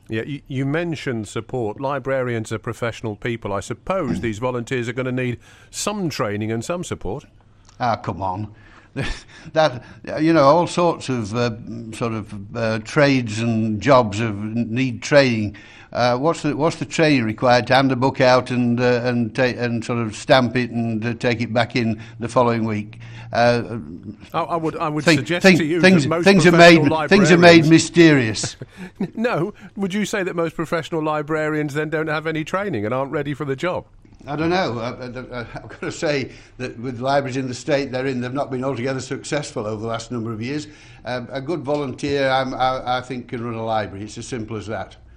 Yeah, you mentioned support. Librarians are professional people. I suppose these volunteers are going to need some training and some support. Ah, come on. That, all sorts of trades and jobs need training. What's the training required to hand a book out and sort of stamp it and take it back in the following week? I would suggest to you things, that most things are made mysterious. No, would you say that most professional librarians then don't have any training and aren't ready for the job? I don't know. I've got to say that with libraries in the state they're in, they've not been altogether successful over the last number of years. A good volunteer, I think, can run a library. It's as simple as that.